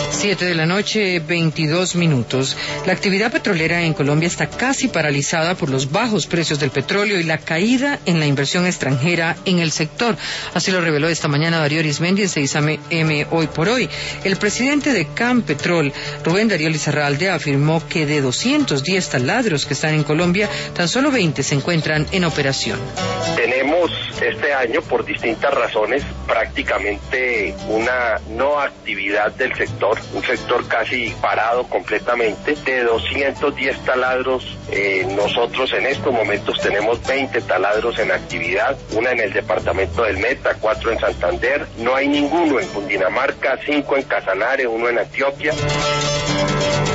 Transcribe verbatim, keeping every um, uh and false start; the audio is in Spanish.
Siete de la noche, veintidós minutos. La actividad petrolera en Colombia está casi paralizada por los bajos precios del petróleo y la caída en la inversión extranjera en el sector. Así lo reveló esta mañana Darío Arizmendi en seis A M Hoy por Hoy. El presidente de Campetrol, Rubén Darío Lizarralde, afirmó que de doscientos diez taladros que están en Colombia, tan solo veinte se encuentran en operación. Tenemos este año, por distintas razones, prácticamente una no actividad del sector, un sector casi parado completamente. De doscientos diez taladros, eh, nosotros en estos momentos tenemos veinte taladros en actividad, una en el departamento del Meta, cuatro en Santander, no hay ninguno en Cundinamarca, cinco en Casanare, uno en Antioquia.